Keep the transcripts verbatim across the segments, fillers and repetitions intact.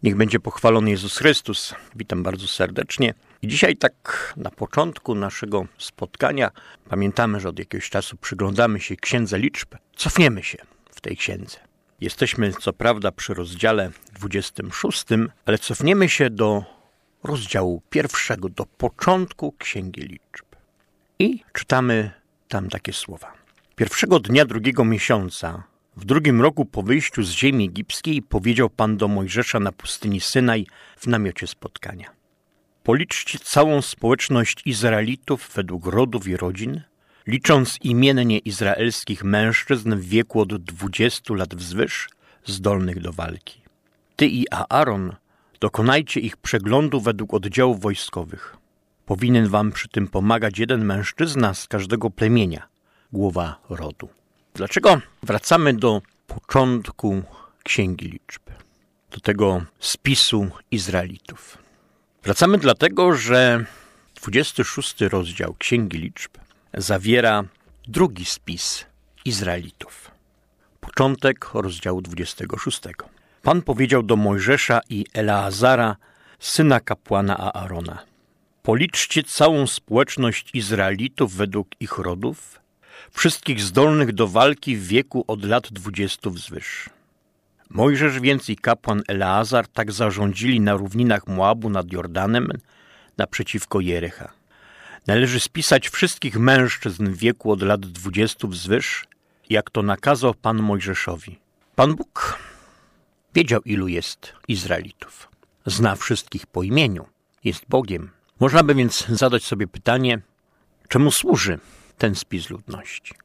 Niech będzie pochwalony Jezus Chrystus. Witam bardzo serdecznie. I dzisiaj tak na początku naszego spotkania pamiętamy, że od jakiegoś czasu przyglądamy się Księdze Liczb. Cofniemy się w tej księdze. Jesteśmy co prawda przy rozdziale dwudziestym szóstym, ale cofniemy się do rozdziału pierwszego, do początku Księgi Liczb. I czytamy tam takie słowa. Pierwszego dnia drugiego miesiąca, w drugim roku po wyjściu z ziemi egipskiej, powiedział Pan do Mojżesza na pustyni Synaj w namiocie spotkania. Policzcie całą społeczność Izraelitów według rodów i rodzin, licząc imiennie izraelskich mężczyzn w wieku od dwudziestu lat wzwyż, zdolnych do walki. Ty i Aaron dokonajcie ich przeglądu według oddziałów wojskowych. Powinien wam przy tym pomagać jeden mężczyzna z każdego plemienia, głowa rodu. Dlaczego wracamy do początku Księgi Liczb, do tego spisu Izraelitów? Wracamy dlatego, że dwudziesty szósty rozdział Księgi Liczb zawiera drugi spis Izraelitów. Początek rozdziału dwudziestego szóstego. Pan powiedział do Mojżesza i Eleazara, syna kapłana Aarona: policzcie całą społeczność Izraelitów według ich rodów, wszystkich zdolnych do walki w wieku od lat dwudziestu wzwyż. Mojżesz więc i kapłan Eleazar tak zarządzili na równinach Moabu nad Jordanem naprzeciwko Jericha. Należy spisać wszystkich mężczyzn w wieku od lat dwudziestu wzwyż, jak to nakazał Pan Mojżeszowi. Pan Bóg wiedział, ilu jest Izraelitów. Zna wszystkich po imieniu. Jest Bogiem. Można by więc zadać sobie pytanie, czemu służy ten spis ludności?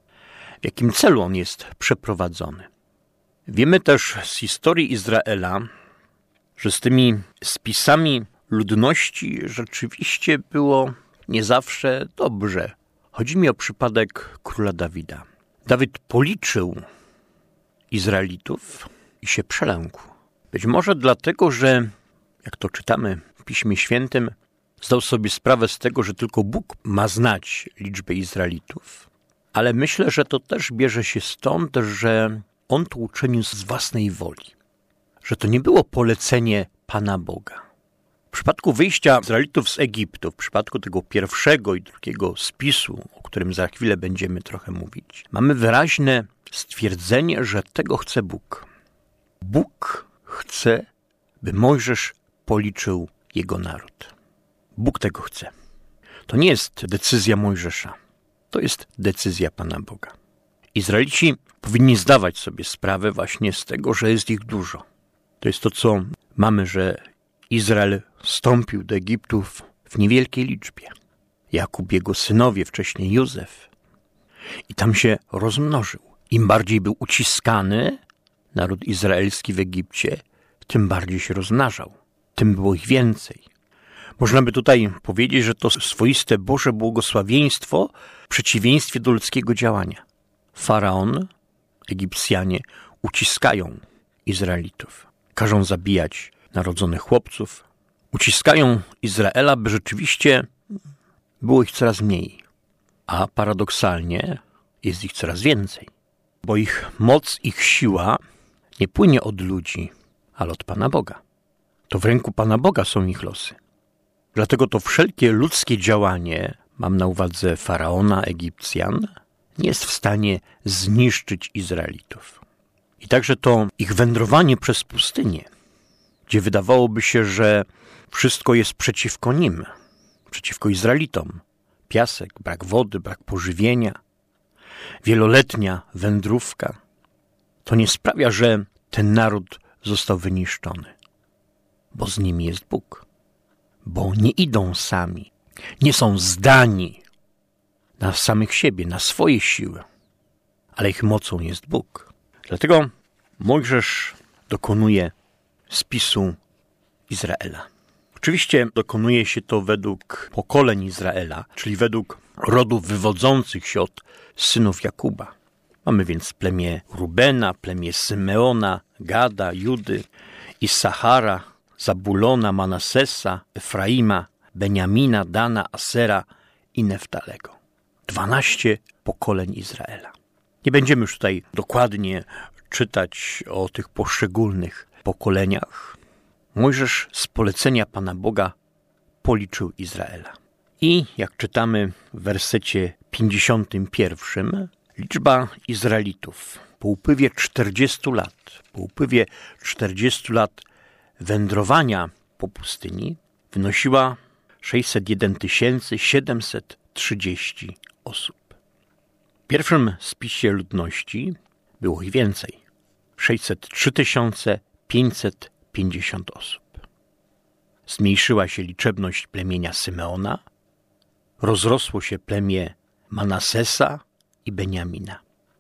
W jakim celu on jest przeprowadzony? Wiemy też z historii Izraela, że z tymi spisami ludności rzeczywiście było nie zawsze dobrze. Chodzi mi o przypadek króla Dawida. Dawid policzył Izraelitów i się przelękł. Być może dlatego, że, jak to czytamy w Piśmie Świętym, zdał sobie sprawę z tego, że tylko Bóg ma znać liczbę Izraelitów. Ale myślę, że to też bierze się stąd, że on to uczynił z własnej woli. Że to nie było polecenie Pana Boga. W przypadku wyjścia Izraelitów z Egiptu, w przypadku tego pierwszego i drugiego spisu, o którym za chwilę będziemy trochę mówić, mamy wyraźne stwierdzenie, że tego chce Bóg. Bóg chce, by Mojżesz policzył jego naród. Bóg tego chce. To nie jest decyzja Mojżesza. To jest decyzja Pana Boga. Izraelici powinni zdawać sobie sprawę właśnie z tego, że jest ich dużo. To jest to, co mamy, że Izrael wstąpił do Egiptu w niewielkiej liczbie. Jakub, jego synowie, wcześniej Józef. I tam się rozmnożył. Im bardziej był uciskany naród izraelski w Egipcie, tym bardziej się rozmnażał. Tym było ich więcej. Można by tutaj powiedzieć, że to swoiste Boże błogosławieństwo w przeciwieństwie do ludzkiego działania. Faraon, Egipcjanie uciskają Izraelitów. Każą zabijać narodzonych chłopców. Uciskają Izraela, by rzeczywiście było ich coraz mniej. A paradoksalnie jest ich coraz więcej. Bo ich moc, ich siła nie płynie od ludzi, ale od Pana Boga. To w ręku Pana Boga są ich losy. Dlatego to wszelkie ludzkie działanie, mam na uwadze Faraona, Egipcjan, nie jest w stanie zniszczyć Izraelitów. I także to ich wędrowanie przez pustynię, gdzie wydawałoby się, że wszystko jest przeciwko nim, przeciwko Izraelitom. Piasek, brak wody, brak pożywienia, wieloletnia wędrówka. To nie sprawia, że ten naród został wyniszczony, bo z nimi jest Bóg. Bo nie idą sami, nie są zdani na samych siebie, na swoje siły, ale ich mocą jest Bóg. Dlatego Mojżesz dokonuje spisu Izraela. Oczywiście dokonuje się to według pokoleń Izraela, czyli według rodów wywodzących się od synów Jakuba. Mamy więc plemię Rubena, plemię Symeona, Gada, Judy, Issachara, Zabulona, Manasesa, Efraima, Beniamina, Dana, Asera i Neftalego. Dwanaście pokoleń Izraela. Nie będziemy już tutaj dokładnie czytać o tych poszczególnych pokoleniach. Mojżesz z polecenia Pana Boga policzył Izraela. I jak czytamy w wersecie pięćdziesiątym pierwszym, liczba Izraelitów po upływie czterdziestu lat, po upływie czterdziestu lat wędrowania po pustyni wynosiła sześćset jeden tysięcy siedemset trzydzieści osób. W pierwszym spisie ludności było ich więcej. sześćset trzy tysiące pięćset pięćdziesiąt osób. Zmniejszyła się liczebność plemienia Symeona, rozrosło się plemię Manasesa i Beniamina.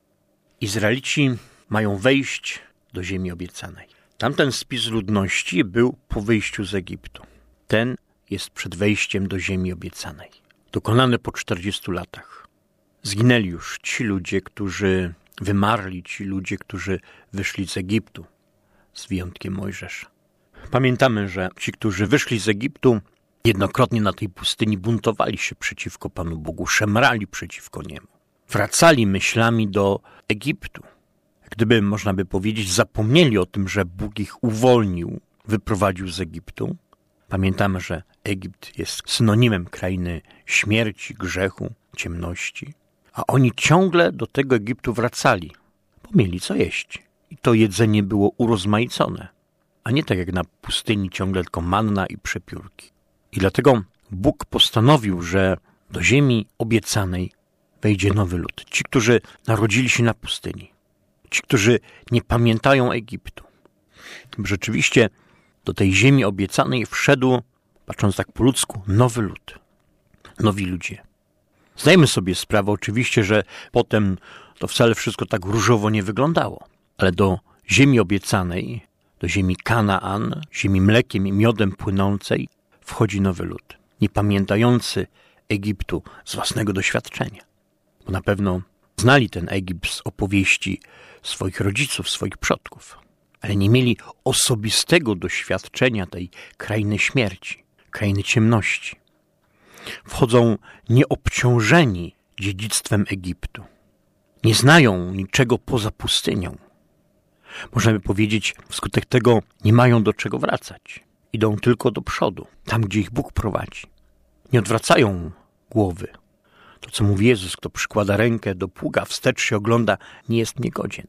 Izraelici mają wejść do ziemi obiecanej. Tamten spis ludności był po wyjściu z Egiptu. Ten jest przed wejściem do ziemi obiecanej. Dokonany po czterdziestu latach. Zginęli już ci ludzie, którzy wymarli, ci ludzie, którzy wyszli z Egiptu, z wyjątkiem Mojżesza. Pamiętamy, że ci, którzy wyszli z Egiptu, jednokrotnie na tej pustyni buntowali się przeciwko Panu Bogu, szemrali przeciwko Niemu. Wracali myślami do Egiptu. Gdyby, można by powiedzieć, zapomnieli o tym, że Bóg ich uwolnił, wyprowadził z Egiptu. Pamiętamy, że Egipt jest synonimem krainy śmierci, grzechu, ciemności. A oni ciągle do tego Egiptu wracali, bo mieli co jeść. I to jedzenie było urozmaicone, a nie tak jak na pustyni ciągle tylko manna i przepiórki. I dlatego Bóg postanowił, że do ziemi obiecanej wejdzie nowy lud. Ci, którzy narodzili się na pustyni. Ci, którzy nie pamiętają Egiptu. Rzeczywiście do tej ziemi obiecanej wszedł, patrząc tak po ludzku, nowy lud. Nowi ludzie. Zdajemy sobie sprawę oczywiście, że potem to wcale wszystko tak różowo nie wyglądało. Ale do ziemi obiecanej, do ziemi Kanaan, ziemi mlekiem i miodem płynącej, wchodzi nowy lud. Nie pamiętający Egiptu z własnego doświadczenia. Bo na pewno znali ten Egipt z opowieści swoich rodziców, swoich przodków. Ale nie mieli osobistego doświadczenia tej krainy śmierci, krainy ciemności. Wchodzą nieobciążeni dziedzictwem Egiptu. Nie znają niczego poza pustynią. Można by powiedzieć, wskutek tego nie mają do czego wracać. Idą tylko do przodu, tam gdzie ich Bóg prowadzi. Nie odwracają głowy. To, co mówi Jezus, kto przykłada rękę do pługa, wstecz się ogląda, nie jest niegodzien.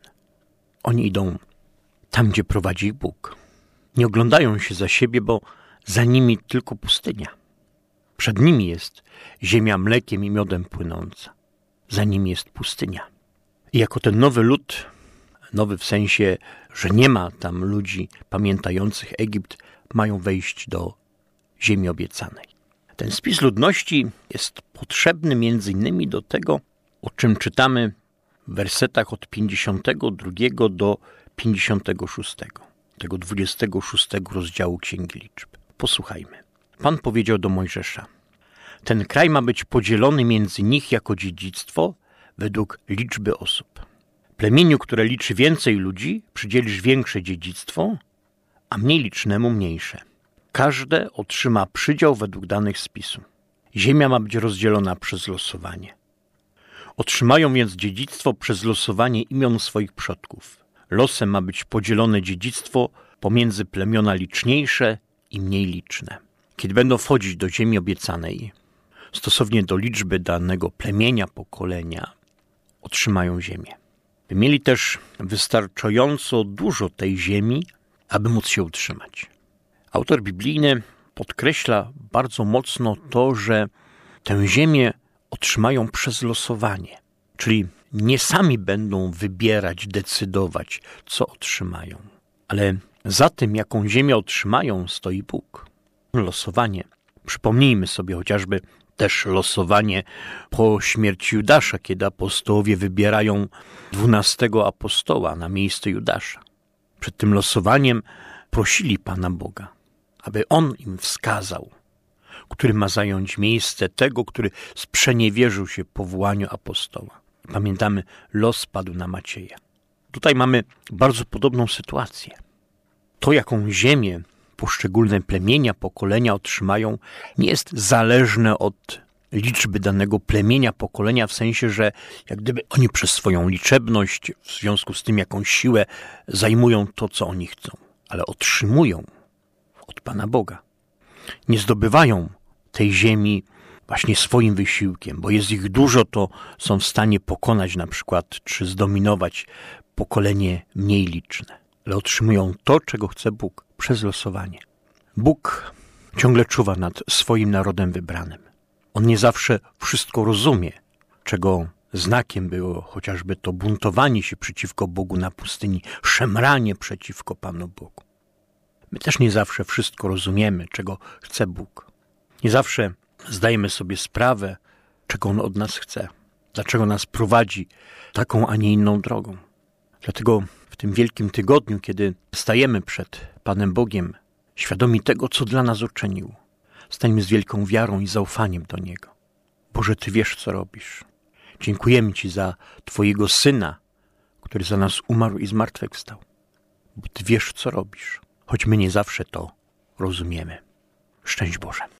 Oni idą tam, gdzie prowadzi ich Bóg. Nie oglądają się za siebie, bo za nimi tylko pustynia. Przed nimi jest ziemia mlekiem i miodem płynąca. Za nimi jest pustynia. I jako ten nowy lud, nowy w sensie, że nie ma tam ludzi pamiętających Egipt, mają wejść do ziemi obiecanej. Ten spis ludności jest potrzebny między innymi do tego, o czym czytamy w wersetach od pięćdziesiątego drugiego do pięćdziesiątego szóstego, tego dwudziestego szóstego rozdziału Księgi Liczb. Posłuchajmy. Pan powiedział do Mojżesza: ten kraj ma być podzielony między nich jako dziedzictwo według liczby osób. Plemieniu, które liczy więcej ludzi, przydzielisz większe dziedzictwo, a mniej licznemu mniejsze. Każde otrzyma przydział według danych spisu. Ziemia ma być rozdzielona przez losowanie. Otrzymają więc dziedzictwo przez losowanie imion swoich przodków. Losem ma być podzielone dziedzictwo pomiędzy plemiona liczniejsze i mniej liczne. Kiedy będą wchodzić do ziemi obiecanej, stosownie do liczby danego plemienia, pokolenia, otrzymają ziemię. By mieli też wystarczająco dużo tej ziemi, aby móc się utrzymać. Autor biblijny podkreśla bardzo mocno to, że tę ziemię otrzymają przez losowanie. Czyli nie sami będą wybierać, decydować, co otrzymają. Ale za tym, jaką ziemię otrzymają, stoi Bóg. Losowanie. Przypomnijmy sobie chociażby też losowanie po śmierci Judasza, kiedy apostołowie wybierają dwunastego apostoła na miejsce Judasza. Przed tym losowaniem prosili Pana Boga, aby On im wskazał, który ma zająć miejsce tego, który sprzeniewierzył się powołaniu apostoła. Pamiętamy, los padł na Macieja. Tutaj mamy bardzo podobną sytuację. To, jaką ziemię poszczególne plemienia, pokolenia otrzymają, nie jest zależne od liczby danego plemienia, pokolenia, w sensie, że jak gdyby oni przez swoją liczebność, w związku z tym, jaką siłę zajmują to, co oni chcą. Ale otrzymują, Pana Boga. Nie zdobywają tej ziemi właśnie swoim wysiłkiem, bo jest ich dużo, to są w stanie pokonać na przykład, czy zdominować pokolenie mniej liczne. Ale otrzymują to, czego chce Bóg, przez losowanie. Bóg ciągle czuwa nad swoim narodem wybranym. On nie zawsze wszystko rozumie, czego znakiem było chociażby to buntowanie się przeciwko Bogu na pustyni, szemranie przeciwko Panu Bogu. My też nie zawsze wszystko rozumiemy, czego chce Bóg. Nie zawsze zdajemy sobie sprawę, czego On od nas chce, dlaczego nas prowadzi taką, a nie inną drogą. Dlatego w tym wielkim tygodniu, kiedy stajemy przed Panem Bogiem, świadomi tego, co dla nas uczynił, stańmy z wielką wiarą i zaufaniem do Niego. Boże, Ty wiesz, co robisz. Dziękujemy Ci za Twojego Syna, który za nas umarł i zmartwychwstał. Bo Ty wiesz, co robisz, choć my nie zawsze to rozumiemy. Szczęść Boże.